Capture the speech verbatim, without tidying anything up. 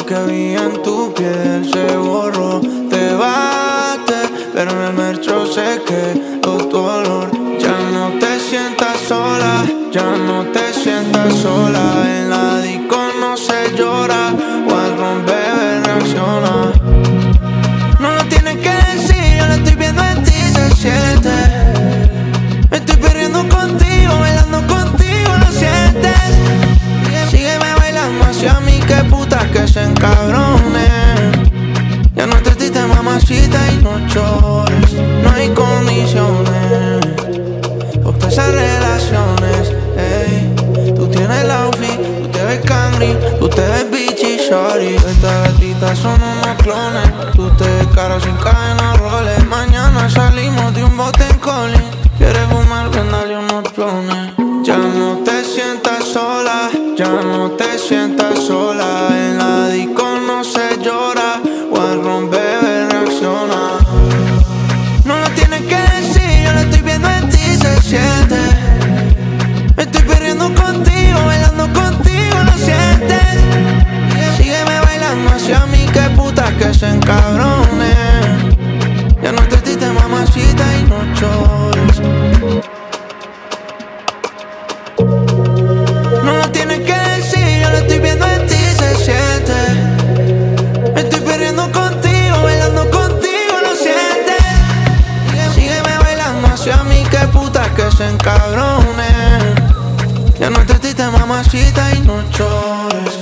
que vi en tu piel se borró. Te baste, pero en el mercho se quedó tu olor. Ya no te sientas sola, ya no te sientas sola. En la disco no se llora, Guarrón bebé reacciona. No lo tienes que decir, yo lo estoy viendo en ti, se siente. Me estoy perdiendo contigo, bailando contigo, ¿lo sientes? Sígueme bailando hacia mí, que putas que se encabronen. Ya no te triste, mamacita, y no llores. No hay condiciones para esas relaciones, ey. Tú tienes el outfit, tú te ves cangri, tú te ves bitchy, shorty. Estas gatitas son unos clones. Tú te ves cara sin cadena, roles. Mañana salimos de un bote en Colin. Quieres fumar, prenderle unos clones. Ya no te sientas sola, ya no te sientas sola. En la disco no se llora, Guarrón bebé reacciona. No lo tienes que decir, yo lo estoy viendo en ti, se siente. Me estoy perdiendo contigo, bailando contigo, ¿lo sientes? Sígueme bailando hacia mí, que putas que se encabronen. Ya no te triste, mamacita, y no llores. No lo tienes que decir, yo lo estoy viendo en ti, se siente. Me estoy perdiendo contigo, bailando contigo, ¿lo sientes? Sígueme bailando hacia mí, que putas que se encabronen. Ya no te triste, mamacita, y no llores.